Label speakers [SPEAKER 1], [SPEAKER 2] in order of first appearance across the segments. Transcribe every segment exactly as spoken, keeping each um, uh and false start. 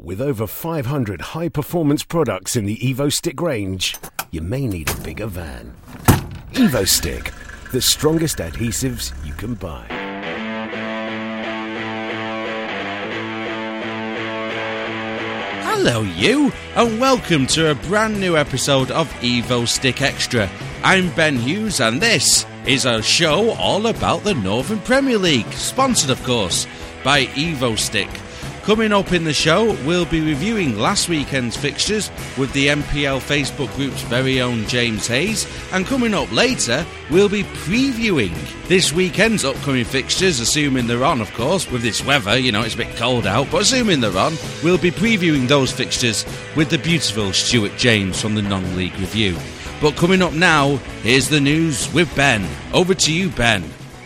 [SPEAKER 1] With over five hundred high-performance products in the EvoStick range, you may need a bigger van. EvoStick, the strongest adhesives you can buy.
[SPEAKER 2] Hello you, and welcome to a brand new episode of EvoStick Extra. I'm Ben Hughes, and this is a show all about the Northern Premier League, sponsored of course by EvoStick. Coming up in the show, we'll be reviewing last weekend's fixtures with the M P L Facebook group's very own James Hayes, and coming up later, we'll be previewing this weekend's upcoming fixtures, assuming they're on, of course, with this weather. You know, it's a bit cold out, but assuming they're on, we'll be previewing those fixtures with the beautiful Stuart James from the Non-League Review. But coming up now, here's the news with Ben. Over to you, Ben.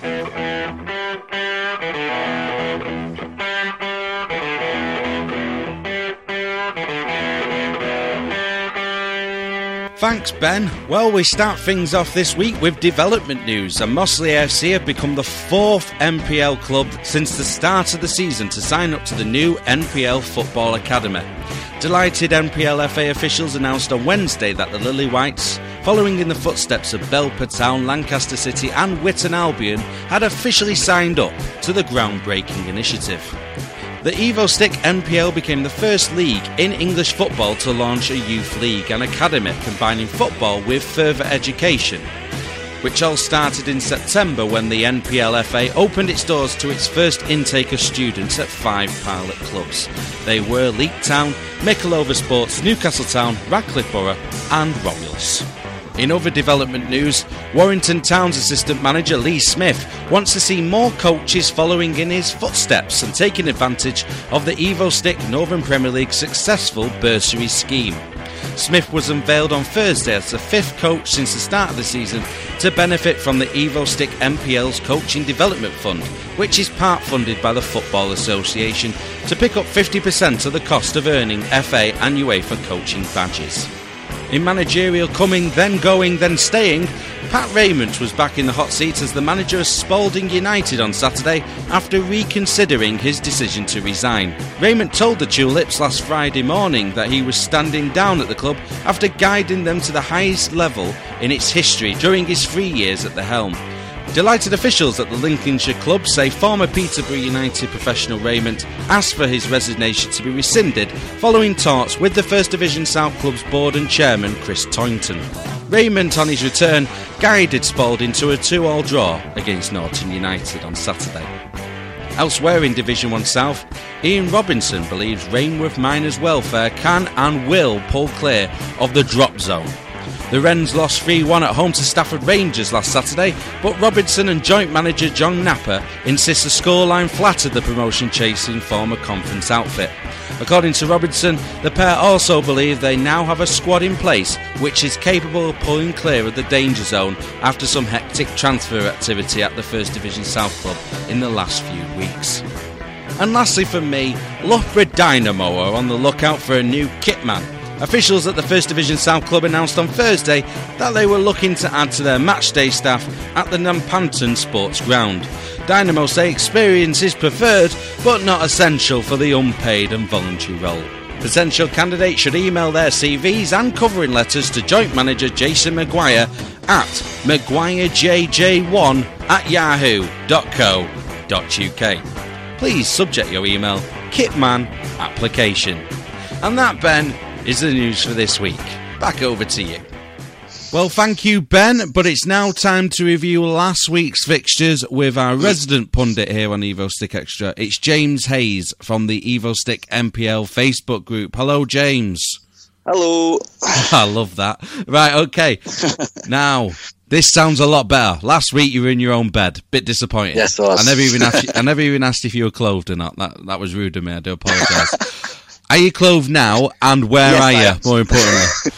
[SPEAKER 2] Thanks, Ben. Well, we start things off this week with development news, and Mossley F C have become the fourth M P L club since the start of the season to sign up to the new N P L Football Academy. Delighted N P L F A officials announced on Wednesday that the Lily Whites, following in the footsteps of Belper Town, Lancaster City and Witton Albion, had officially signed up to the groundbreaking initiative. The EvoStick N P L became the first league in English football to launch a youth league and academy combining football with further education, which all started in September when the N P L F A opened its doors to its first intake of students at five pilot clubs. They were Leek Town, Mickleover Sports, Newcastle Town, Radcliffe Borough and Romulus. In other development news, Warrington Town's assistant manager Lee Smith wants to see more coaches following in his footsteps and taking advantage of the EvoStick Northern Premier League's successful bursary scheme. Smith was unveiled on Thursday as the fifth coach since the start of the season to benefit from the EvoStick M P L's Coaching Development Fund, which is part funded by the Football Association, to pick up fifty percent of the cost of earning F A and UEFA coaching badges. In managerial coming, then going, then staying, Pat Raymond was back in the hot seat as the manager of Spalding United on Saturday after reconsidering his decision to resign. Raymond told the Tulips last Friday morning that he was standing down at the club after guiding them to the highest level in its history during his three years at the helm. Delighted officials at the Lincolnshire club say former Peterborough United professional Raymond asked for his resignation to be rescinded following talks with the First Division South Club's board and chairman Chris Toynton. Raymond, on his return, guided Spalding to a two-all draw against Norton United on Saturday. Elsewhere in Division one South, Ian Robinson believes Rainworth Miners Welfare can and will pull clear of the drop zone. The Wrens lost three one at home to Stafford Rangers last Saturday, but Robinson and joint manager John Napper insist the scoreline flattered the promotion-chasing former conference outfit. According to Robinson, the pair also believe they now have a squad in place which is capable of pulling clear of the danger zone after some hectic transfer activity at the First Division South Club in the last few weeks. And lastly for me, Loughborough Dynamo are on the lookout for a new kitman. Officials at the First Division South Club announced on Thursday that they were looking to add to their matchday staff at the Nampanton Sports Ground. Dynamo say experience is preferred, but not essential for the unpaid and voluntary role. Potential candidates should email their C Vs and covering letters to joint manager Jason Maguire at maguire j j one at yahoo dot co dot uk. Please subject your email Kitman Application. And that, Ben, is the news for this week. Back over to you. Well, thank you, Ben, but it's now time to review last week's fixtures with our resident pundit here on EvoStick Extra. It's James Hayes from the EvoStick M P L Facebook group. Hello, James.
[SPEAKER 3] Hello.
[SPEAKER 2] I love that. Right, okay. Now, this sounds a lot better. Last week you were in your own bed. Bit disappointed.
[SPEAKER 3] Yes, I was.
[SPEAKER 2] I never even asked you, I never even asked if you were clothed or not. That that was rude of me. I do apologise. Are you clothed now, and where yes, are you, more importantly?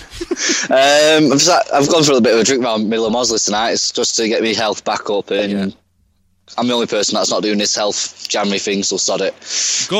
[SPEAKER 3] um, I've, just, I've gone for a bit of a drink around middle of Mossley tonight. It's just to get me health back up, and yeah. I'm the only person that's not doing this health January thing, so sod it.
[SPEAKER 2] Good,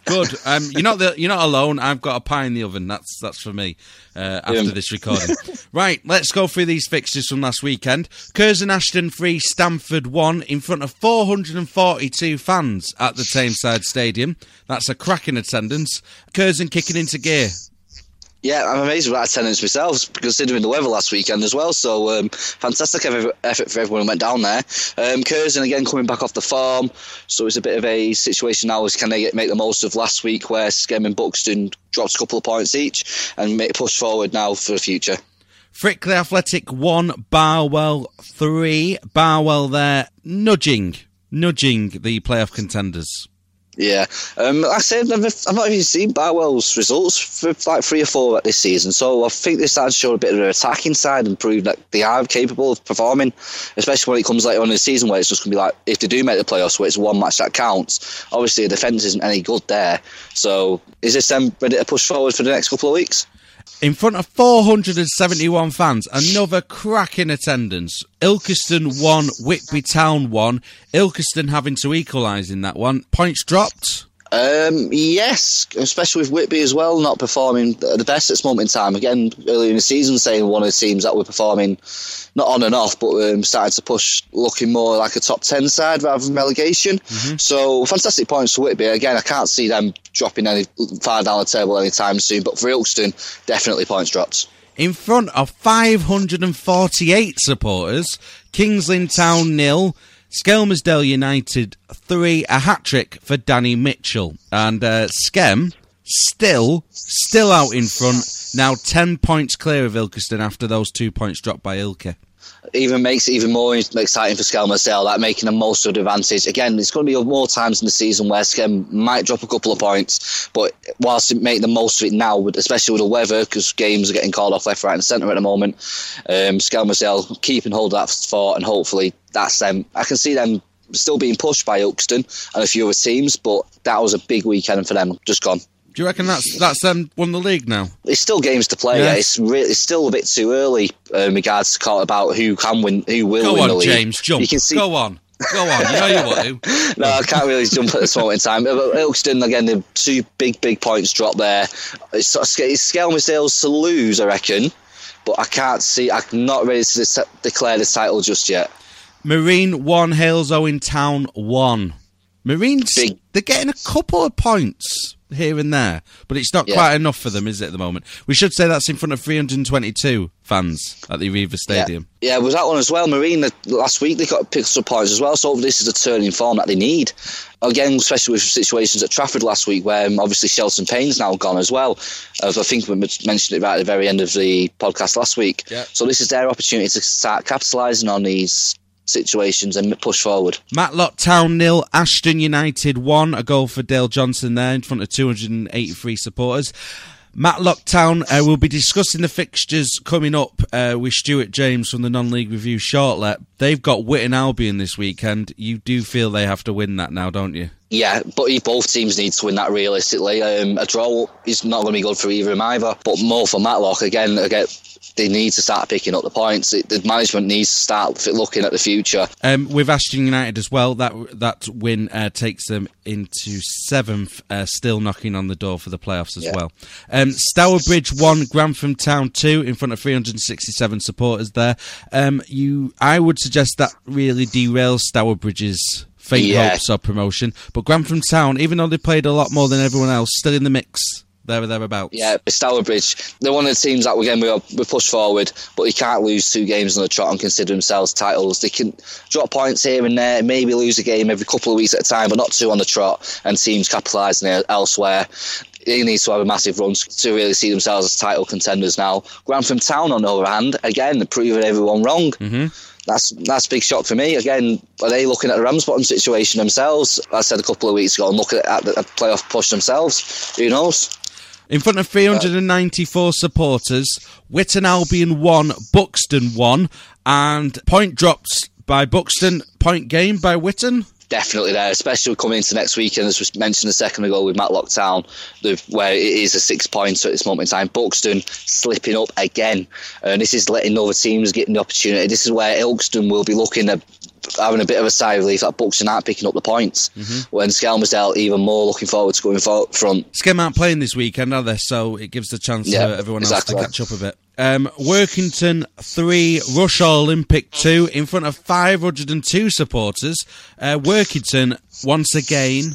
[SPEAKER 2] Good. Um, you're not the, you're not alone. I've got a pie in the oven. That's that's for me uh, after yeah. this recording. Right, let's go through these fixtures from last weekend. Curzon Ashton three, Stamford one in front of four hundred forty-two fans at the Tameside Stadium. That's a cracking attendance. Curzon kicking into gear.
[SPEAKER 3] Yeah, I'm amazed with that attendance myself, considering the weather last weekend as well. So, um, fantastic effort for everyone who went down there. Um, Curzon, again, coming back off the farm. So it's a bit of a situation now, is can they get, make the most of last week where Skem and Buxton dropped a couple of points each and make push forward now for the future.
[SPEAKER 2] Frickley Athletic one, Barwell three. Barwell there nudging, nudging the playoff contenders.
[SPEAKER 3] Yeah, um, like I said, I've, I've not even seen Barwell's results for like three or four this season, so I think they're starting to show a bit of their attacking side and prove that they are capable of performing, especially when it comes later on in the season where it's just going to be like, if they do make the playoffs where it's one match that counts, obviously the defence isn't any good there. So is this them ready to push forward for the next couple of weeks?
[SPEAKER 2] In front of four hundred seventy-one fans, another cracking attendance. Ilkeston one, Whitby Town one. Ilkeston having to equalise in that one. Points dropped?
[SPEAKER 3] Um, yes, especially with Whitby as well, not performing the best at this moment in time. Again, earlier in the season, saying one of the teams that were performing not on and off, but um, starting to push, looking more like a top ten side rather than relegation. Mm-hmm. So, fantastic points for Whitby. Again, I can't see them dropping any far down the table anytime soon, but for Ilkeston, definitely points dropped.
[SPEAKER 2] In front of five hundred forty-eight supporters, Kingsland Town nil, Skelmersdale United three, a hat-trick for Danny Mitchell. And uh, Skem still, still out in front, now ten points clear of Ilkeston after those two points dropped by Ilke.
[SPEAKER 3] Even makes it even more exciting for Skelmersdale, that making the most of the advantage. Again, there's going to be more times in the season where Skem might drop a couple of points, but whilst making the most of it now, especially with the weather, because games are getting called off left, right and centre at the moment, um, Skelmersdale keeping hold of that fort, and hopefully that's them. I can see them still being pushed by Ilkeston and a few other teams, but that was a big weekend for them, just gone.
[SPEAKER 2] Do you reckon that's that's them won the league now?
[SPEAKER 3] It's still games to play. Yeah. Yeah. It's really, it's still a bit too early uh, in regards to call about who can win, who will
[SPEAKER 2] Go
[SPEAKER 3] win
[SPEAKER 2] on,
[SPEAKER 3] the league.
[SPEAKER 2] James, jump. You can see... Go on. Go on, you know you want to.
[SPEAKER 3] No, I can't really jump at this moment in time. Ilkeston, again, the two big, big points drop there. It's, sort of, it's Skelmersdale's to lose, I reckon, but I can't see, I'm not ready to de- declare the title just yet.
[SPEAKER 2] Marine one, Hales Owen Town one. Marine's, big. They're getting a couple of points here and there, but it's not yeah. quite enough for them, is it, at the moment? We should say that's in front of three hundred twenty-two fans at the Aviva Stadium.
[SPEAKER 3] Yeah, yeah, was that one as well. Marine, the, last week, they got picked up some points as well, so this is a turning form that they need. Again, especially with situations at Trafford last week, where um, obviously Shelton Payne's now gone as well. As I think we mentioned it right at the very end of the podcast last week. Yeah. So this is their opportunity to start capitalising on these situations and push forward.
[SPEAKER 2] Matlock Town nil, Ashton United one, a goal for Dale Johnson there in front of two hundred eighty-three supporters. Matlock Town, uh, we'll be discussing the fixtures coming up uh, with Stuart James from the Non-League Review shortly. They've got Witton Albion this weekend. You do feel they have to win that now, don't you?
[SPEAKER 3] Yeah, but both teams need to win that realistically. Um, a draw is not going to be good for either of them either, but more for Matlock. Again, again they need to start picking up the points. The management needs to start looking at the future.
[SPEAKER 2] Um, with Ashton United as well, that that win uh, takes them into seventh, uh, still knocking on the door for the playoffs as yeah. well. Um, Stourbridge one, Grantham Town two, in front of three hundred sixty-seven supporters there. Um, you, I would suggest that really derails Stourbridge's faint yeah. hopes of promotion. But Grantham Town, even though they played a lot more than everyone else, still in the mix. There or thereabouts. Yeah,
[SPEAKER 3] Stourbridge, they're one of the teams that again we we push forward, but they can't lose two games on the trot and consider themselves titles. They can drop points here and there, maybe lose a game every couple of weeks at a time, but not two on the trot. And teams capitalising elsewhere. They need to have a massive run to really see themselves as title contenders now. Grantham Town, on the other hand, again, they're proving everyone wrong. Mm-hmm. That's that's a big shock for me. Again, are they looking at the Ramsbottom situation themselves? I said a couple of weeks ago, and look at, at the playoff push themselves. Who knows?
[SPEAKER 2] In front of three hundred ninety-four supporters, Witton Albion one, Buxton one, and point drops by Buxton, point gain by Witton.
[SPEAKER 3] Definitely there, especially coming into next weekend, as was mentioned a second ago with Matlock Town, the, where it is a six-pointer at this moment in time. Buxton slipping up again, and this is letting other teams get the opportunity. This is where Ilkeston will be looking at having a bit of a sigh of relief that Bucks are not picking up the points. Mm-hmm. When Skelmersdale even more looking forward to going for, front.
[SPEAKER 2] Skem aren't playing this weekend, are they? So it gives the chance yeah, for everyone exactly. else to catch up a bit. Um, Workington three, Rushall Olympic two, in front of five hundred two supporters. Uh, Workington, once again,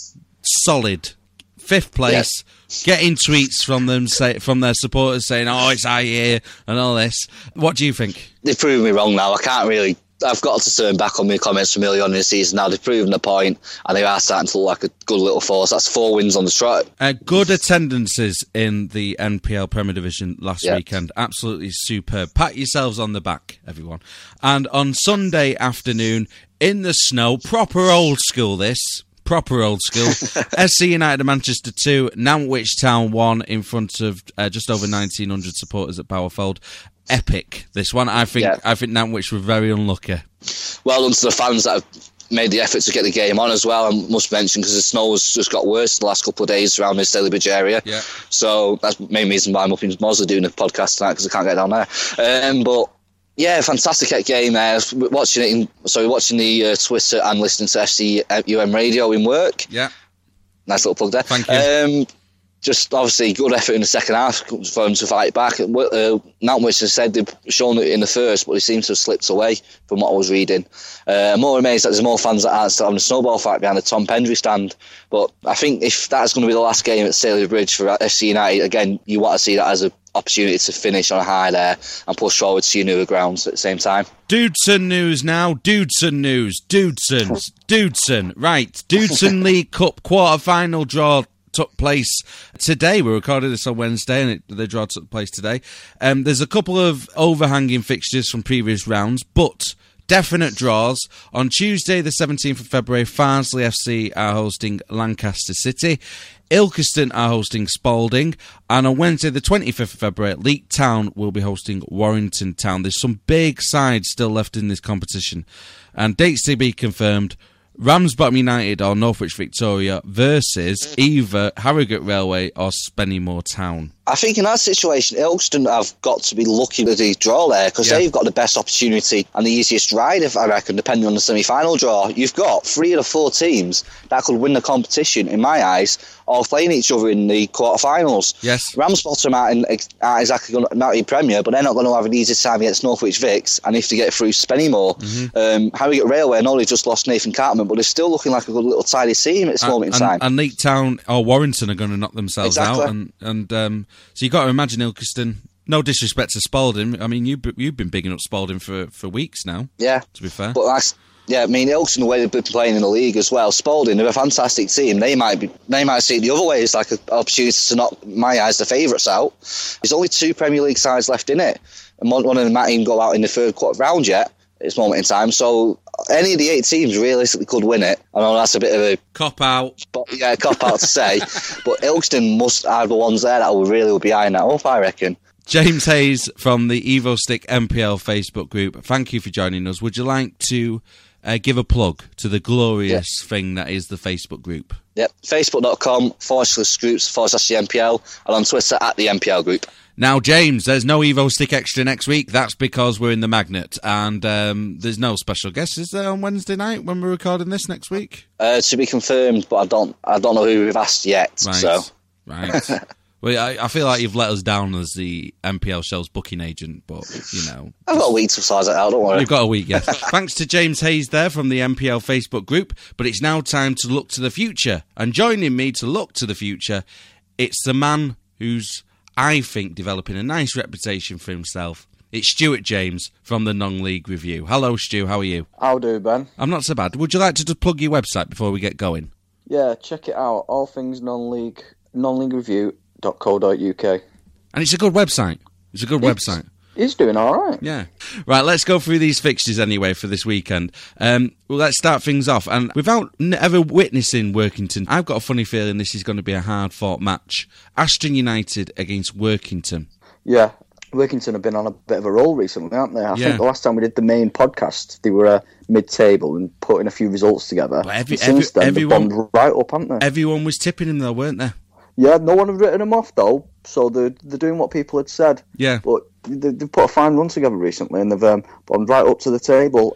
[SPEAKER 2] solid. Fifth place. Yes. Getting tweets from them, say, from their supporters saying, oh, it's our year, and all this. What do you think?
[SPEAKER 3] They've proven me wrong now. I can't really... I've got to turn back on my comments from early on in the season now. They've proven the point, and they are starting to look like a good little force. That's four wins on the trot.
[SPEAKER 2] Uh, good attendances in the N P L Premier Division last yeah. weekend. Absolutely superb. Pat yourselves on the back, everyone. And on Sunday afternoon, in the snow, proper old school this... Proper old school. S C United of Manchester two, Nantwich Town one in front of uh, just over nineteen hundred supporters at Bowerfold. Epic, this one. I think yeah. I think Nantwich were very unlucky.
[SPEAKER 3] Well done to the fans that have made the effort to get the game on as well, I must mention, because the snow has just got worse the last couple of days around the Stalybridge area. Yeah. So that's the main reason why I'm up in Mosley doing a podcast tonight, because I can't get down there. Um, but yeah, fantastic game there. Watching it, in, sorry, watching the uh, Twitter and listening to F C U M radio in work.
[SPEAKER 2] Yeah,
[SPEAKER 3] nice little plug there.
[SPEAKER 2] Thank you.
[SPEAKER 3] Um, just obviously good effort in the second half for them to fight back. Uh, Nantwich has said they've shown it in the first, but they seem to have slipped away from what I was reading. Uh, I'm more amazed that there's more fans that aren't still having a snowball fight behind the Tom Pendry stand. But I think if that's going to be the last game at Stalybridge for F C United, again, you want to see that as an opportunity to finish on a high there and push forward to your newer grounds at the same time.
[SPEAKER 2] Dudson news now. Dudson news. Dudson. Dudson. Right. Dudson League Cup quarter-final draw took place today. We recorded this on Wednesday, and it, the draw took place today. Um, there's a couple of overhanging fixtures from previous rounds, but definite draws. On Tuesday, the seventeenth of February, Farnsley F C are hosting Lancaster City. Ilkeston are hosting Spalding. And on Wednesday, the twenty-fifth of February, Leek Town will be hosting Warrington Town. There's some big sides still left in this competition. And dates to be confirmed. Ramsbottom United or Northwich Victoria versus either Harrogate Railway or Spennymoor Town.
[SPEAKER 3] I think in that situation, Ilkeston have got to be lucky with the draw there, because yeah. they've got the best opportunity and the easiest ride, if I reckon, depending on the semi-final draw. You've got three of the four teams that could win the competition, in my eyes, all playing each other in the quarterfinals.
[SPEAKER 2] Yes.
[SPEAKER 3] Ramsbottom aren't, aren't exactly going to not in Premier, but they're not going to have an easy time against Northwich Vics, and if they get through Spennymoor. Mm-hmm. Um, Harrogate Railway, I know they just lost Nathan Cartman, but they're still looking like a good little tidy team at this
[SPEAKER 2] and,
[SPEAKER 3] moment in
[SPEAKER 2] and,
[SPEAKER 3] time.
[SPEAKER 2] And Leek Town or Warrington are going to knock themselves
[SPEAKER 3] exactly.
[SPEAKER 2] out, and and um, so you've got to imagine Ilkeston. No disrespect to Spalding. I mean, you you've been bigging up Spalding for, for weeks now.
[SPEAKER 3] Yeah,
[SPEAKER 2] to be fair,
[SPEAKER 3] but that's yeah. I mean, Ilkeston, the way they've been playing in the league as well. Spalding, they're a fantastic team. They might be they might see it the other way as like an opportunity to knock, in my eyes, the favourites out. There's only two Premier League sides left in it, and one, one of them might even go out in the third quarter round yet at this moment in time. So any of the eight teams realistically could win it. I know that's a bit of a
[SPEAKER 2] cop out,
[SPEAKER 3] but yeah, cop out to say. But Ilkeston must have the ones there that will really be eyeing that up, I reckon.
[SPEAKER 2] James Hayes from the Evo Stick M P L Facebook group, thank you for joining us. Would you like to uh, give a plug to the glorious yep. thing that is the Facebook group?
[SPEAKER 3] Yep, facebook.com forward slash groups forward slash the M P L, and on Twitter at the M P L group.
[SPEAKER 2] Now, James, there's no Evo Stick Extra next week. That's because we're in the Magnet, and um, there's no special guest, is there, on Wednesday night when we're recording this next week?
[SPEAKER 3] Uh, to be confirmed, but I don't I don't know who we've asked yet.
[SPEAKER 2] Right,
[SPEAKER 3] so.
[SPEAKER 2] right. Well, I, I feel like you've let us down as the M P L show's booking agent, but, you know.
[SPEAKER 3] I've got a week to size it out, don't worry.
[SPEAKER 2] You've got a week, yes. Thanks to James Hayes there from the M P L Facebook group, but it's now time to look to the future. And joining me to look to the future, it's the man who's, I think, developing a nice reputation for himself. It's Stuart James from the Non-League Review. Hello, Stu, how are you?
[SPEAKER 4] How do, Ben?
[SPEAKER 2] I'm not so bad. Would you like to just plug your website before we get going?
[SPEAKER 4] Yeah, check it out. All things non-league, non-league review dot co dot uk.
[SPEAKER 2] And it's a good website. It's a good
[SPEAKER 4] it's,
[SPEAKER 2] website.
[SPEAKER 4] It's doing all right.
[SPEAKER 2] Yeah. Right, let's go through these fixtures anyway for this weekend. Um, well, let's start things off. And without ever witnessing Workington, I've got a funny feeling this is going to be a hard-fought match. Ashton United against Workington.
[SPEAKER 4] Yeah, Workington have been on a bit of a roll recently, haven't they? I
[SPEAKER 2] yeah.
[SPEAKER 4] think the last time we did the main podcast, they were uh, mid-table and putting a few results together.
[SPEAKER 2] But every,
[SPEAKER 4] since
[SPEAKER 2] every,
[SPEAKER 4] then,
[SPEAKER 2] everyone,
[SPEAKER 4] they've bombed right up, haven't they?
[SPEAKER 2] Everyone was tipping him, though, weren't they?
[SPEAKER 4] Yeah, no one had written them off, though, so they're, they're doing what people had said.
[SPEAKER 2] Yeah.
[SPEAKER 4] But they, they've put a fine run together recently, and they've um, bombed right up to the table, and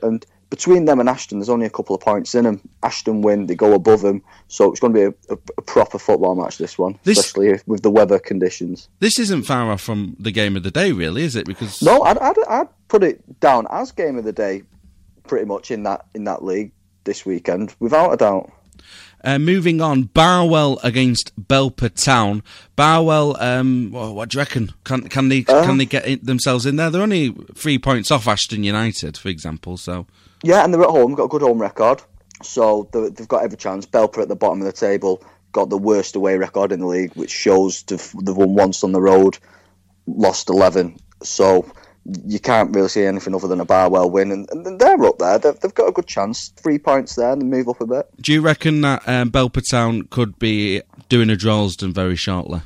[SPEAKER 4] between them and Ashton, there's only a couple of points in them. Ashton win, they go above them, so it's going to be a, a, a proper football match, this one, this, especially with the weather conditions.
[SPEAKER 2] This isn't far off from the game of the day, really, is it? Because
[SPEAKER 4] no, I'd, I'd, I'd put it down as game of the day, pretty much in that in that league this weekend, without a doubt.
[SPEAKER 2] Uh, moving on, Barwell against Belper Town. Barwell, um, well, what do you reckon? Can can they uh, can they get in, themselves in there? They're only three points off Ashton United, for example. So
[SPEAKER 4] yeah, and they're at home, got a good home record, so they've got every chance. Belper at the bottom of the table, got the worst away record in the league, which shows they've, they've won once on the road, lost eleven. So you can't really see anything other than a Barwell win, and, and they're up there. They've, they've got a good chance. Three points there, and they move up a bit.
[SPEAKER 2] Do you reckon that um, Belper Town could be doing a Droylsden very shortly?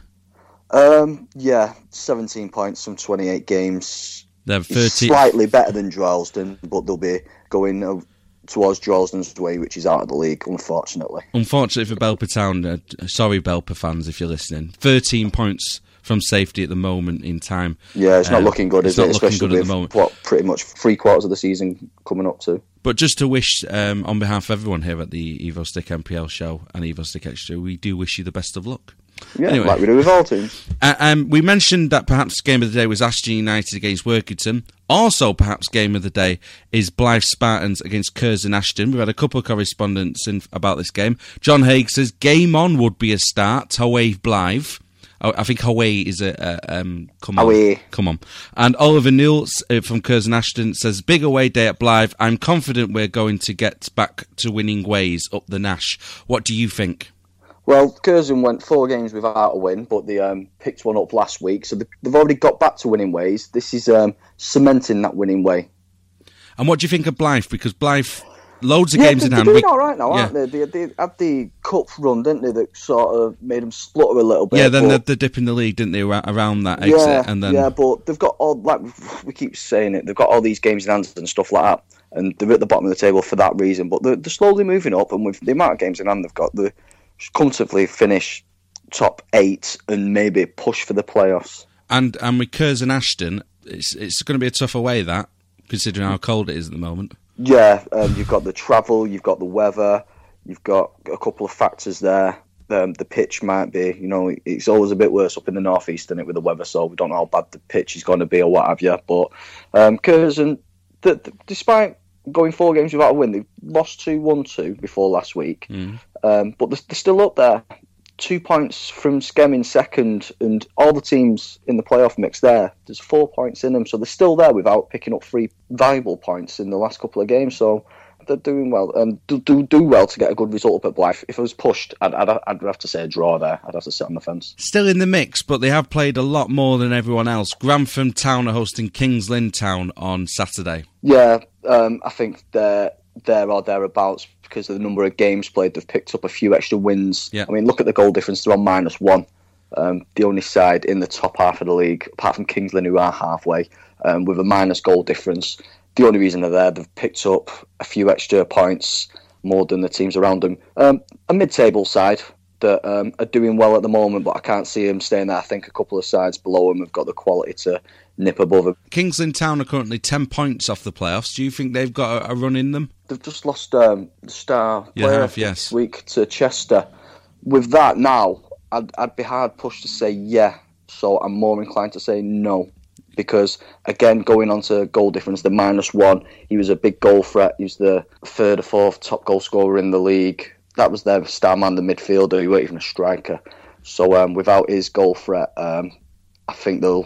[SPEAKER 4] Um, yeah, seventeen points from twenty-eight games.
[SPEAKER 2] They're thirteen
[SPEAKER 4] slightly better than Droylsden, but they'll be going uh, towards Droylsden's way, which is out of the league, unfortunately.
[SPEAKER 2] Unfortunately for Belper Town, uh, sorry Belper fans if you're listening, thirteen points from safety at the moment in time.
[SPEAKER 4] Yeah, it's not uh, looking good, is it?
[SPEAKER 2] Especially good at the moment.
[SPEAKER 4] What, pretty much three quarters of the season coming up to.
[SPEAKER 2] But just to wish, um, on behalf of everyone here at the Evo Stick M P L show and Evo Stick Extra, we do wish you the best of luck.
[SPEAKER 4] Yeah,
[SPEAKER 2] anyway,
[SPEAKER 4] like we do with all teams.
[SPEAKER 2] Uh, um, we mentioned that perhaps game of the day was Ashton United against Workington. Also, perhaps game of the day is Blythe Spartans against Curzon Ashton. We've had a couple of correspondents in, about this game. John Haig says, game on would be a start. Hawaii Blythe. I think Hawaii is a, a um, come on,
[SPEAKER 4] Hawaii.
[SPEAKER 2] come on. And Oliver Newells uh, from Curzon Ashton says, big away day at Blythe. I'm confident we're going to get back to winning ways up the Nash. What do you think?
[SPEAKER 4] Well, Curzon went four games without a win, but they um, picked one up last week, so they've already got back to winning ways. This is um, cementing that winning way.
[SPEAKER 2] And what do you think of Blythe? Because Blythe, loads of
[SPEAKER 4] yeah,
[SPEAKER 2] games in hand.
[SPEAKER 4] They're doing
[SPEAKER 2] we,
[SPEAKER 4] all right now,
[SPEAKER 2] yeah.
[SPEAKER 4] aren't they? They, they had the cup run, didn't they, that sort of made them splutter a little bit.
[SPEAKER 2] Yeah, then
[SPEAKER 4] but,
[SPEAKER 2] the, the dip in the league, didn't they, around that exit?
[SPEAKER 4] Yeah,
[SPEAKER 2] and then...
[SPEAKER 4] yeah, but they've got all, like we keep saying it, they've got all these games in hand and stuff like that, and they're at the bottom of the table for that reason, but they're, they're slowly moving up, and with the amount of games in hand they've got, they're comfortably finish top eight and maybe push for the playoffs.
[SPEAKER 2] And and with Curzon Ashton, it's it's going to be a tough away, that, considering how cold it is at the moment.
[SPEAKER 4] Yeah, um, you've got the travel, you've got the weather, you've got a couple of factors there. Um, the pitch might be, you know, it's always a bit worse up in the northeast than it with the weather, so we don't know how bad the pitch is going to be or what have you. But um, Curzon, the, the, despite going four games without a win, they lost two one two before last week, mm. um, but they're, they're still up there. Two points from Skem in second, and all the teams in the playoff mix there, there's four points in them, so they're still there without picking up three valuable points in the last couple of games, so they're doing well, and do do, do well to get a good result up at Blythe. If I was pushed, I'd, I'd, I'd have to say a draw there. I'd have to sit on the fence.
[SPEAKER 2] Still in the mix, but they have played a lot more than everyone else. Grantham Town are hosting Kings Lynn Town on Saturday.
[SPEAKER 4] Yeah, um, I think they're there or thereabouts because of the number of games played. They've picked up a few extra wins.
[SPEAKER 2] Yeah.
[SPEAKER 4] I mean, look at the goal difference. They're on minus one. Um, the only side in the top half of the league, apart from Kings Lynn, who are halfway, um, with a minus goal difference. The only reason they're there, they've picked up a few extra points more than the teams around them. Um, a mid-table side that um, are doing well at the moment, but I can't see them staying there. I think a couple of sides below them have got the quality to nip above them.
[SPEAKER 2] Kings Lynn Town are currently ten points off the playoffs. Do you think they've got a, a run in them?
[SPEAKER 4] They've just lost um, the star
[SPEAKER 2] you
[SPEAKER 4] player
[SPEAKER 2] have, yes.
[SPEAKER 4] this week to Chester. With that now, I'd, I'd be hard pushed to say yeah, so I'm more inclined to say no. Because, again, going on to goal difference, the minus one, he was a big goal threat. He was the third or fourth top goal scorer in the league. That was their star man, the midfielder. He wasn't even a striker. So um, without his goal threat, um, I think they'll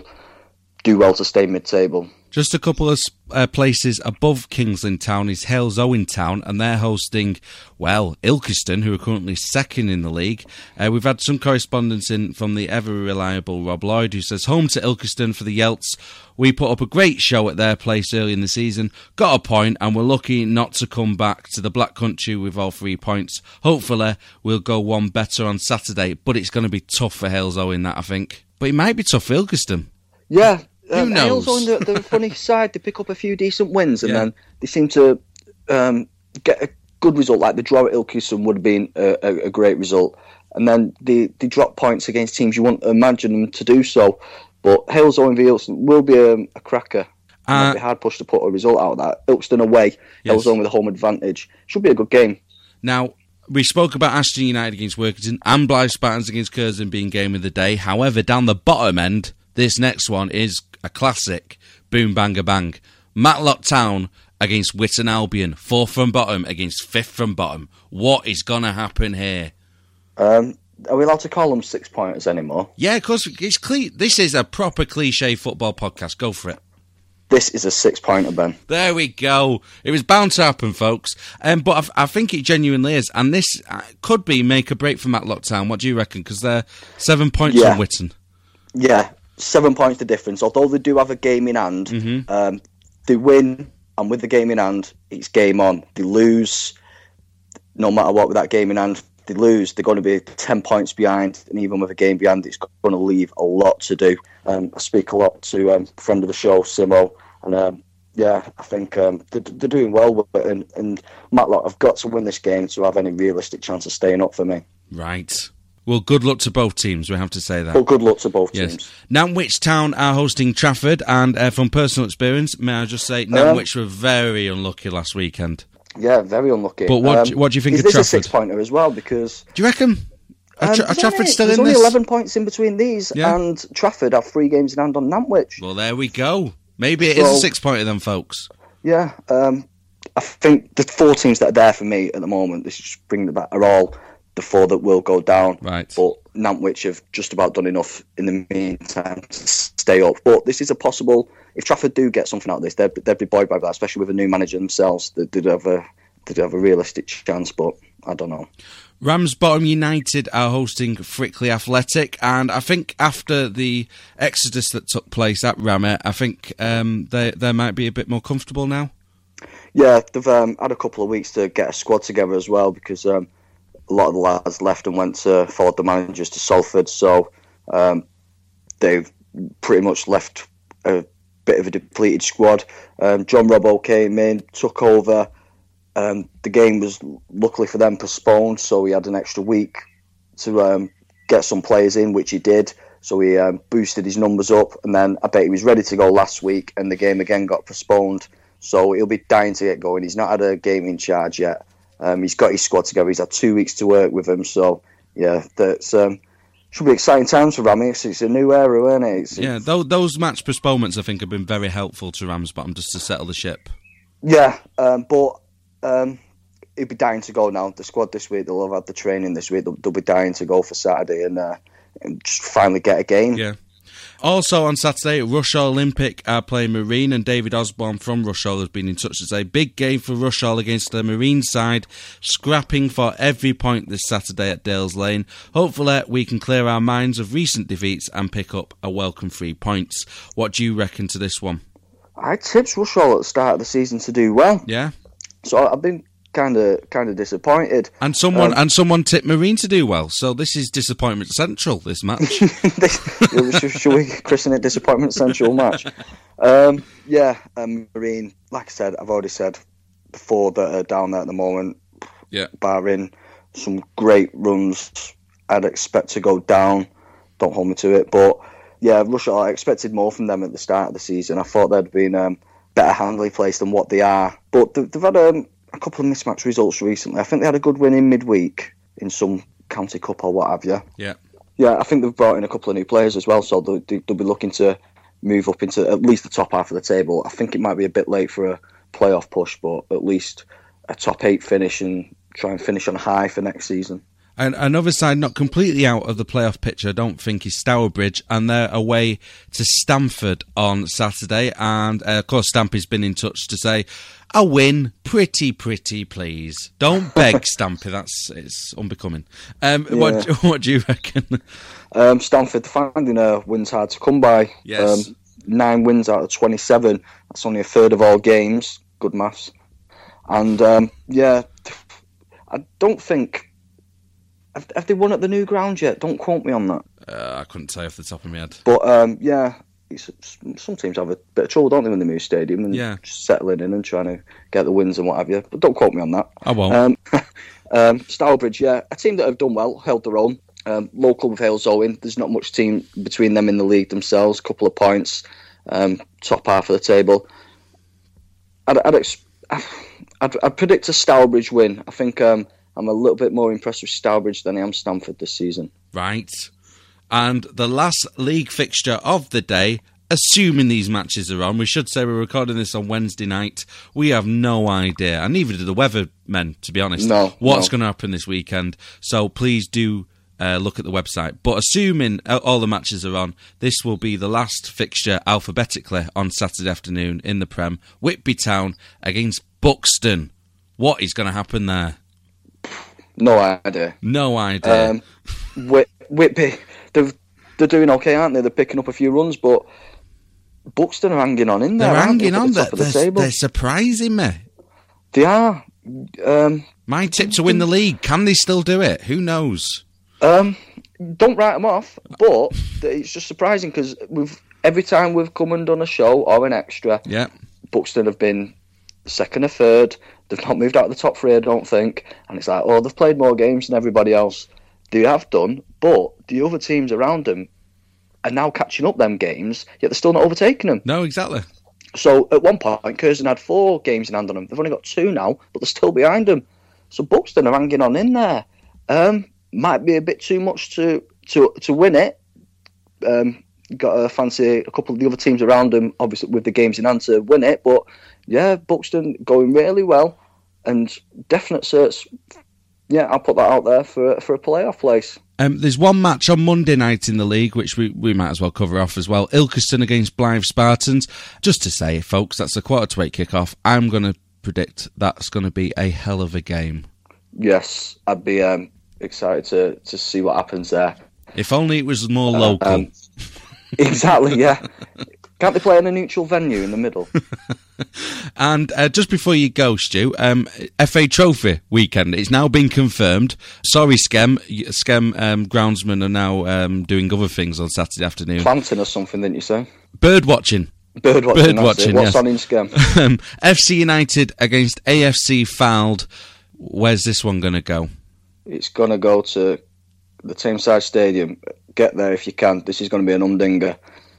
[SPEAKER 4] do well to stay mid-table.
[SPEAKER 2] Just a couple of uh, places above Kings Lynn Town is Hales Owen Town, and they're hosting, well, Ilkeston, who are currently second in the league. Uh, we've had some correspondence in from the ever-reliable Rob Lloyd, who says, home to Ilkeston for the Yelts. We put up a great show at their place early in the season, got a point, and we're lucky not to come back to the Black Country with all three points. Hopefully, we'll go one better on Saturday, but it's going to be tough for Hales Owen, that I think. But it might be tough for Ilkeston.
[SPEAKER 4] Yeah.
[SPEAKER 2] Who
[SPEAKER 4] um,
[SPEAKER 2] knows?
[SPEAKER 4] On the, the funny side, they pick up a few decent wins, and
[SPEAKER 2] yeah.
[SPEAKER 4] then they seem to um, get a good result. Like the draw at Ilkeston would have been a, a, a great result, and then they, they drop points against teams you wouldn't imagine them to do so. But Hales Owen v Ilkeston will be a, a cracker.
[SPEAKER 2] Uh,
[SPEAKER 4] It'd be hard pushed to put a result out of that. Ilkeston away,
[SPEAKER 2] yes.
[SPEAKER 4] Elzone with a home advantage. Should be a good game.
[SPEAKER 2] Now, we spoke about Ashton United against Workington and Blythe Spartans against Curzon being game of the day. However, down the bottom end, this next one is a classic. Boom, bang, a bang. Matlock Town against Witton Albion. Fourth from bottom against fifth from bottom. What is going to happen here?
[SPEAKER 4] Um, are we allowed to call them six-pointers anymore?
[SPEAKER 2] Yeah, of course. It's cle- this is a proper cliche football podcast. Go for it.
[SPEAKER 4] This is a six-pointer, Ben.
[SPEAKER 2] There we go. It was bound to happen, folks. Um, but I, I think it genuinely is. And this uh, could be make or break for Matlock Town. What do you reckon? Because they're seven points
[SPEAKER 4] Yeah.
[SPEAKER 2] from Witton.
[SPEAKER 4] Yeah, seven points the difference. Although they do have a game in hand,
[SPEAKER 2] Mm-hmm.
[SPEAKER 4] um, they win, and with the game in hand, it's game on. They lose, no matter what with that game in hand, they lose, they're going to be ten points behind, and even with a game behind, it's going to leave a lot to do. Um, I speak a lot to um, a friend of the show, Simo, and um, yeah, I think um, they're, they're doing well with it, and, and Matlock have got to win this game to have any realistic chance of staying up for me.
[SPEAKER 2] Right. Well, good luck to both teams, we have to say that.
[SPEAKER 4] But good luck to both
[SPEAKER 2] Yes.
[SPEAKER 4] teams.
[SPEAKER 2] Nantwich Town are hosting Trafford, and uh, from personal experience, may I just say, Nantwich were very unlucky last weekend.
[SPEAKER 4] Yeah, very unlucky.
[SPEAKER 2] But what do- what do you think
[SPEAKER 4] is
[SPEAKER 2] of
[SPEAKER 4] this
[SPEAKER 2] Trafford?
[SPEAKER 4] a six-pointer as well? Because
[SPEAKER 2] Do you reckon? Are,
[SPEAKER 4] Um,
[SPEAKER 2] Tra- are
[SPEAKER 4] there's
[SPEAKER 2] Trafford
[SPEAKER 4] only-
[SPEAKER 2] still
[SPEAKER 4] there's
[SPEAKER 2] in
[SPEAKER 4] only
[SPEAKER 2] this?
[SPEAKER 4] eleven points in between these,
[SPEAKER 2] Yeah.
[SPEAKER 4] and Trafford have three games in hand on Nantwich.
[SPEAKER 2] Well, there we go. Maybe it is a
[SPEAKER 4] So-
[SPEAKER 2] six-pointer then, folks.
[SPEAKER 4] Yeah, um, I think the four teams that are there for me at the moment, this is just bringing it back, are all the four that will go down.
[SPEAKER 2] Right.
[SPEAKER 4] But Nantwich have just about done enough in the meantime to stay up. But this is a possible, if Trafford do get something out of this, they'd, they'd be buoyed by that, especially with a new manager themselves. They did have a, they'd have a realistic chance, but I don't know.
[SPEAKER 2] Ramsbottom United are hosting Frickley Athletic, and I think after the exodus that took place at Rammer, I think um, they they might be a bit more comfortable now.
[SPEAKER 4] Yeah, they've um, had a couple of weeks to get a squad together as well, because um, a lot of the lads left and went to forward the managers to Salford, so um, they've pretty much left a bit of a depleted squad. Um, John Robbo came in, took over. Um, the game was, luckily for them, postponed, so he had an extra week to um, get some players in, which he did. So he um, boosted his numbers up, and then I bet he was ready to go last week, and the game again got postponed. So he'll be dying to get going. He's not had a game in charge yet. Um, he's got his squad together. He's had two weeks to work with him. So yeah, that's um, should be exciting times for Rammy. It's, it's a new era, isn't it? It's,
[SPEAKER 2] Yeah, those, those match postponements I think have been very helpful to Ramsbottom just to settle the ship.
[SPEAKER 4] Yeah, um, but um, he'll be dying to go now. The squad this week, they'll have had the training this week. They'll, they'll be dying to go for Saturday and, uh, and just finally get a game.
[SPEAKER 2] Yeah. Also on Saturday, Rushall Olympic are playing Marine, and David Osborne from Rushall has been in touch to say big game for Rushall against the Marine side, scrapping for every point this Saturday at Dales Lane. Hopefully we can clear our minds of recent defeats and pick up a welcome three points. What do you reckon to this one?
[SPEAKER 4] I tipped Rushall at the start of the season to do well.
[SPEAKER 2] Yeah.
[SPEAKER 4] So I've been kind of kind of disappointed.
[SPEAKER 2] And someone
[SPEAKER 4] Um,
[SPEAKER 2] and someone tipped Marine to do well, so this is disappointment central, this match.
[SPEAKER 4] this, should, should we christen it Disappointment Central match? Um, yeah, um, Marine, like I said, I've already said before that are down there at the moment,
[SPEAKER 2] Yeah.
[SPEAKER 4] barring some great runs, I'd expect to go down. Don't hold me to it, but yeah, Rushall, I expected more from them at the start of the season. I thought they'd been um, better handily placed than what they are, but they've, they've had um, a couple of mismatched results recently. I think they had a good win in midweek in some county cup or what have you.
[SPEAKER 2] Yeah.
[SPEAKER 4] Yeah, I think they've brought in a couple of new players as well, so they'll, they'll be looking to move up into at least the top half of the table. I think it might be a bit late for a playoff push, but at least a top eight finish and try and finish on high for next season.
[SPEAKER 2] And another side not completely out of the playoff picture, I don't think, is Stourbridge, and they're away to Stamford on Saturday. And uh, of course, Stampy's been in touch to say, a win, pretty, pretty, please. Don't beg, Stampy. That's it's unbecoming. Um,
[SPEAKER 4] Yeah.
[SPEAKER 2] what what do you reckon?
[SPEAKER 4] Um, Stanford finding uh, wins hard to come by.
[SPEAKER 2] Yes.
[SPEAKER 4] Um, nine wins out of twenty-seven. That's only a third of all games. Good maths. And um, yeah, I don't think. Have, have they won at the new ground yet? Don't quote me on that.
[SPEAKER 2] Uh, I couldn't tell you off the top of my head.
[SPEAKER 4] But um, yeah, it's, some teams have a bit of trouble, don't they, when they move stadium and
[SPEAKER 2] Yeah.
[SPEAKER 4] just settling in and trying to get the wins and what have you. But don't quote me on that.
[SPEAKER 2] I won't.
[SPEAKER 4] Um, um, Stourbridge, yeah, a team that have done well, held their own. Um, local with Halesowen, there's not much team between them in the league themselves. Couple of points. um, top half of the table. I'd, I'd, ex- I'd, I'd predict a Stourbridge win. I think um, I'm a little bit more impressed with Stourbridge than I am Stamford this season.
[SPEAKER 2] Right. And the last league fixture of the day, assuming these matches are on, we should say we're recording this on Wednesday night. We have no idea, and neither do the weathermen, to be honest,
[SPEAKER 4] no,
[SPEAKER 2] what's
[SPEAKER 4] no.
[SPEAKER 2] going to happen this weekend. So please do uh, look at the website. But assuming all the matches are on, this will be the last fixture alphabetically on Saturday afternoon in the Prem. Whitby Town against Buxton. What is going to happen there?
[SPEAKER 4] No idea.
[SPEAKER 2] No idea.
[SPEAKER 4] Um, Whit- Whitby, they're, they're doing okay, aren't they? They're picking up a few runs, but Buxton are hanging on in there.
[SPEAKER 2] They're hanging
[SPEAKER 4] they,
[SPEAKER 2] on.
[SPEAKER 4] the top
[SPEAKER 2] They're,
[SPEAKER 4] of the table.
[SPEAKER 2] they're surprising me.
[SPEAKER 4] They are. Um,
[SPEAKER 2] My tip to win the league. Can they still do it? Who knows?
[SPEAKER 4] Um, don't write them off, but it's just surprising because we've every time we've come and done a show or an extra,
[SPEAKER 2] Yeah.
[SPEAKER 4] Buxton have been second or third. They've not moved out of the top three, I don't think. And it's like, oh, they've played more games than everybody else. They have done, but the other teams around them are now catching up them games, yet they're still not overtaking them.
[SPEAKER 2] No, exactly.
[SPEAKER 4] So at one point, Curzon had four games in hand on them. They've only got two now, but they're still behind them. So Buxton are hanging on in there. Um, might be a bit too much to to to win it. Um, got to fancy a couple of the other teams around them, obviously with the games in hand to win it. But yeah, Buxton going really well and definite certs. Yeah, I'll put that out there for for a playoff place.
[SPEAKER 2] Um, there's one match on Monday night in the league, which we, we might as well cover off as well. Ilkeston against Blythe Spartans. Just to say, folks, that's a quarter to eight kickoff. I'm going to predict that's going to be a hell of a game.
[SPEAKER 4] Yes, I'd be um, excited to, to see what happens there.
[SPEAKER 2] If only it was more local.
[SPEAKER 4] Um, exactly, yeah. Can't they play in a neutral venue in the middle?
[SPEAKER 2] And uh, just before you go, Stu, um, F A Trophy weekend. It's now been confirmed. Sorry, Skem. Skem um, groundsmen are now um, doing other things on Saturday afternoon.
[SPEAKER 4] Planting or something, didn't you say?
[SPEAKER 2] Bird watching.
[SPEAKER 4] Bird watching.
[SPEAKER 2] Bird
[SPEAKER 4] that's
[SPEAKER 2] watching.
[SPEAKER 4] it. What's
[SPEAKER 2] yes.
[SPEAKER 4] on in Skem?
[SPEAKER 2] um, F C United against A F C Fylde. Where's this one going to go?
[SPEAKER 4] It's going to go to the Tameside Stadium. Get there if you can. This is going to be an umdinger.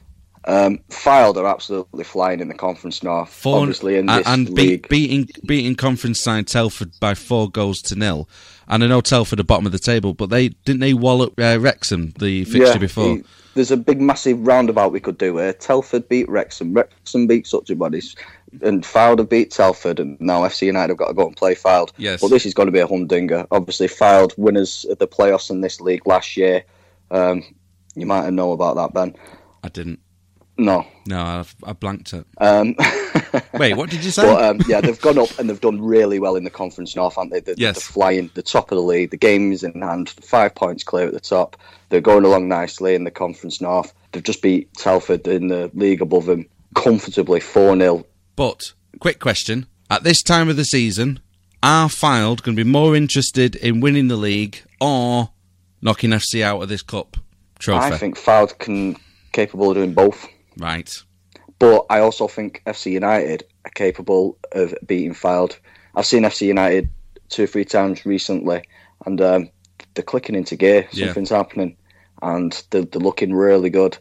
[SPEAKER 4] Um, Fylde are absolutely flying in the Conference North,
[SPEAKER 2] Four,
[SPEAKER 4] obviously in this
[SPEAKER 2] and
[SPEAKER 4] league.
[SPEAKER 2] Beat, beating beating conference side Telford by four goals to nil. And I know Telford are bottom of the table, but they didn't they wallop uh, Wrexham the fixture
[SPEAKER 4] yeah,
[SPEAKER 2] before.
[SPEAKER 4] He, there's a big massive roundabout we could do here. Telford beat Wrexham, Wrexham beat such a bodies, and Fylde have beat Telford, and now F C United have got to go and play Fylde.
[SPEAKER 2] Yes.
[SPEAKER 4] But this is going to be a humdinger. Obviously, Fylde winners of the playoffs in this league last year. Um, you might have known about that, Ben.
[SPEAKER 2] I didn't.
[SPEAKER 4] No.
[SPEAKER 2] No, I, I blanked it.
[SPEAKER 4] Um,
[SPEAKER 2] Wait, what did you say?
[SPEAKER 4] But um, yeah, they've gone up and they've done really well in the Conference North, haven't they? They're,
[SPEAKER 2] yes.
[SPEAKER 4] they're flying, the top of the league. The game is in hand, five points clear at the top. They're going along nicely in the Conference North. They've just beat Telford in the league above them comfortably, four nil.
[SPEAKER 2] But, quick question. At this time of the season, are Fylde going to be more interested in winning the league or knocking F C out of this cup trophy?
[SPEAKER 4] I think Fylde can capable of doing both.
[SPEAKER 2] Right.
[SPEAKER 4] But I also think F C United are capable of beating Fylde. I've seen F C United two or three times recently, and um, they're clicking into gear.
[SPEAKER 2] Yeah.
[SPEAKER 4] Something's happening, and they're, they're looking really good.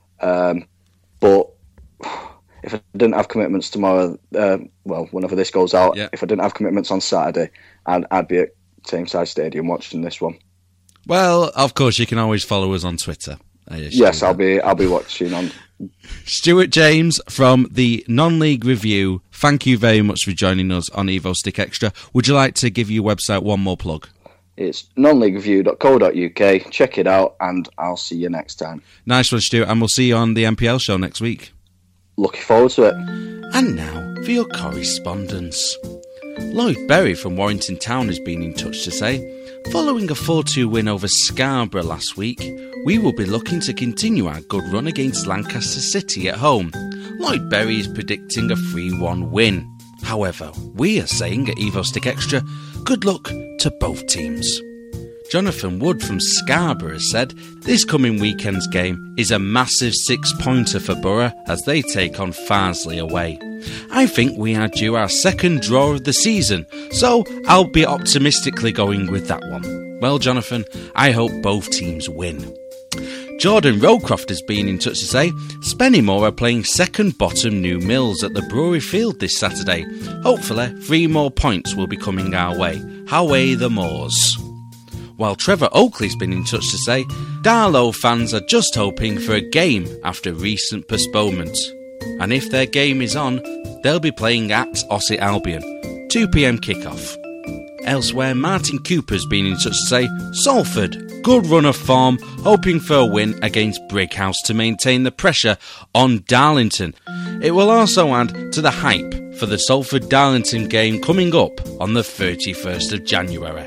[SPEAKER 4] Um, but if I didn't have commitments tomorrow, uh, well, whenever this goes out,
[SPEAKER 2] yeah.
[SPEAKER 4] if I didn't have commitments on Saturday, I'd, I'd be at Tameside Stadium watching this one.
[SPEAKER 2] Well, of course, you can always follow us on Twitter.
[SPEAKER 4] Yes, I'll be I'll be watching on.
[SPEAKER 2] Stuart James from the Non-League Review, thank you very much for joining us on Evo Stick Extra. Would you like to give your website one more plug?
[SPEAKER 4] It's non league review dot co dot uk. Check it out, and I'll see you next time.
[SPEAKER 2] Nice one, Stuart, and we'll see you on the M P L show next week.
[SPEAKER 4] Looking forward to it.
[SPEAKER 2] And now for your correspondence. Lloyd Berry from Warrington Town has been in touch to say, following a four two win over Scarborough last week, we will be looking to continue our good run against Lancaster City at home. Lloyd Berry is predicting a three one win. However, we are saying at Evo Stick Extra, good luck to both teams. Jonathan Wood from Scarborough said, this coming weekend's game is a massive six-pointer for Borough as they take on Farsley away. I think we are due our second draw of the season, so I'll be optimistically going with that one. Well, Jonathan, I hope both teams win. Jordan Rowcroft has been in touch to say Spennymoor are playing second bottom New Mills at the Brewery Field this Saturday. Hopefully three more points will be coming our way. Howay the Moors. While Trevor Oakley's been in touch to say Darlow fans are just hoping for a game after recent postponement. And if their game is on, they'll be playing at Ossett Albion. two p.m. kickoff. Elsewhere, Martin Cooper's been in touch to say Salford, good run of form, hoping for a win against Brighouse to maintain the pressure on Darlington. It will also add to the hype for the Salford-Darlington game coming up on the thirty-first of January.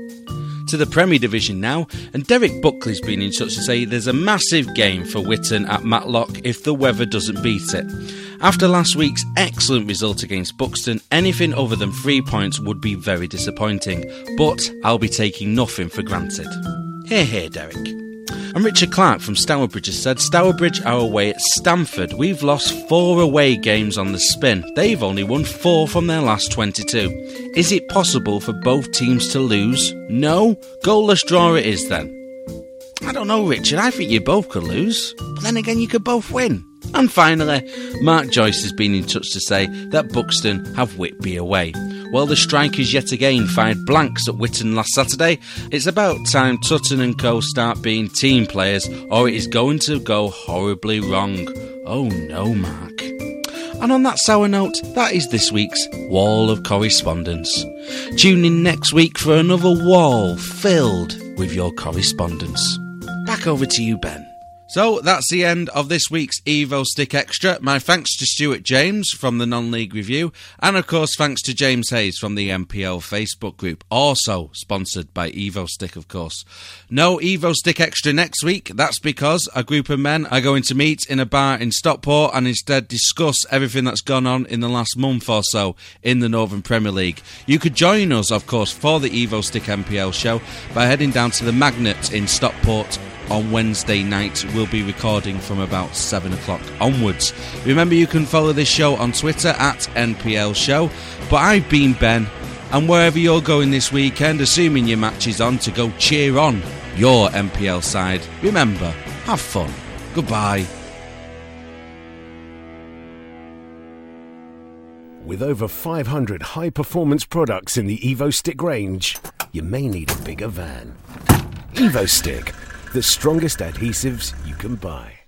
[SPEAKER 2] To the Premier Division now, and Derek Buckley's been in touch to say there's a massive game for Witton at Matlock if the weather doesn't beat it. After last week's excellent result against Buxton, anything other than three points would be very disappointing, but I'll be taking nothing for granted. Hear, hear, Derek. And Richard Clark from Stourbridge has said Stourbridge are away at Stamford. We've lost four away games on the spin. They've only won four from their last twenty-two. Is it possible for both teams to lose? No? Goalless draw it is then. I don't know, Richard. I think you both could lose. But then again, you could both win. And finally, Mark Joyce has been in touch to say that Buxton have Whitby away. Well, the Strikers yet again fired blanks at Witton last Saturday. It's about time Tutton and co start being team players, or it is going to go horribly wrong. Oh no, Mark. And on that sour note, that is this week's Wall of Correspondence. Tune in next week for another wall filled with your correspondence. Back over to you, Ben. So that's the end of this week's Evo Stick Extra. My thanks to Stuart James from the Non-League Review, and of course thanks to James Hayes from the M P L Facebook group, also sponsored by Evo Stick, of course. No Evo Stick Extra next week. That's because a group of men are going to meet in a bar in Stockport and instead discuss everything that's gone on in the last month or so in the Northern Premier League. You could join us, of course, for the Evo Stick M P L show by heading down to the Magnet in Stockport on Wednesday night. We'll be recording from about seven o'clock onwards. Remember, you can follow this show on Twitter at N P L Show. But I've been Ben, and wherever you're going this weekend, assuming your match is on, to go cheer on your M P L side, remember, have fun. Goodbye.
[SPEAKER 1] With over five hundred high-performance products in the Evo Stick range, you may need a bigger van. Evo Stick, the strongest adhesives you can buy.